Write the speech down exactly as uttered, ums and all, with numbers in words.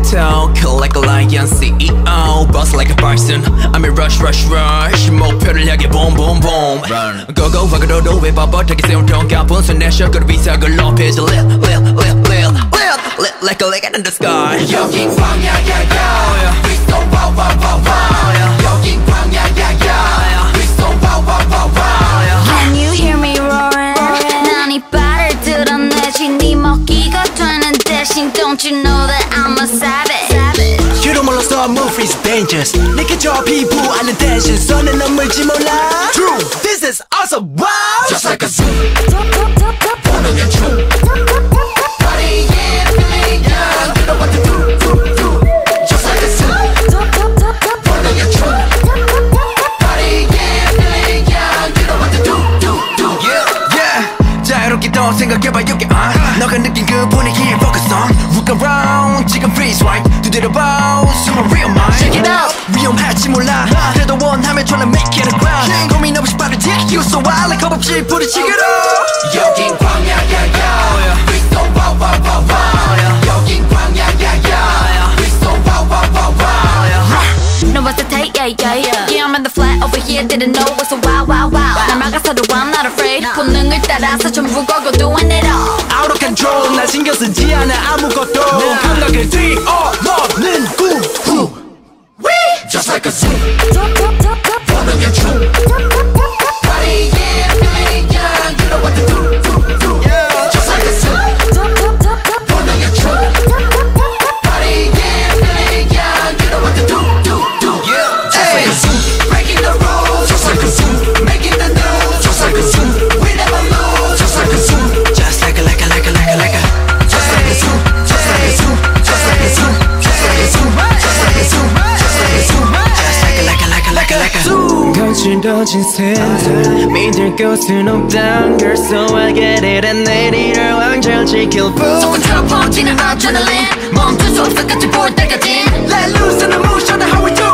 talk like a lion C E O Boss like a bison I'm in rush rush rush 목표를 향해 boom boom boom Run. Go go 와그로도 왜 뻣뻣하게 세운 통과 분수 내셔 그 위상을 높이지 Lit lit lit lit lit lit like a light in the sky 여긴 광야야야 We so wow wow wow wow 여긴 광야야야 We so wow wow wow wow Can you hear me roaring? 난 이 발을 드러내지 네 먹기가 되는 대신 Don't you know that I'm a savage You don't wanna start move is dangerous 느껴져 피부 안에 대신 손에 넘을지 몰라 True, this is awesome, wow Just like a zoo 보는 게 true Body yeah, feeling young You know what to do, do, do Just like a zoo 보는 게 true Body yeah, feeling young You know what to do, do, do Yeah, yeah 자유롭게 더 생각해봐 you get on 너가 느낀 그 분위기에 focus on Look around 지금 freeze right 두드려봐 숨은 real mind Check it out 위험할지 몰라 그래도 원하면 tryna make it a ground 고민 없이 빠르지 You so wild like 겁없이 부딪히기로 여긴 광야야야 We so wow wow wow wow 여긴 광야야야 We so wow wow wow wow No what's the take, yeah, yeah, yeah Yeah, I'm in the flat over here Didn't know what's so wow, wow, wow 날 막아서도 I'm not afraid 본능을 따라서 전부 걸고 doing it all Out of control 날 신경 쓰지 않아 아무것도 감각을 뛰어넘는 구 Just like a zoo 보는 게 true Body yeah, feeling young You know what to do, do, do Just like a zoo 보는 게 true Body yeah, feeling young You know what to do, do, do Just like a zoo breaking the rules Just like a zoo making the news Just like a zoo we never lose Just like a zoo Just like a, like a, like a, like a, like a Just like a zoo, just like a zoo Just like a zoo, just like a zoo Just like a zoo, just like a zoo Just like a, like a, like a, like a, like a zoo 거칠어진 세상 믿을 곳은 없단 girl So I get it and 내일을 왕절 지킬 뿐 소금처럼 퍼지는 adrenaline 멈출 수 없어 끝을 볼 때까지 Let loose and the motion of how we do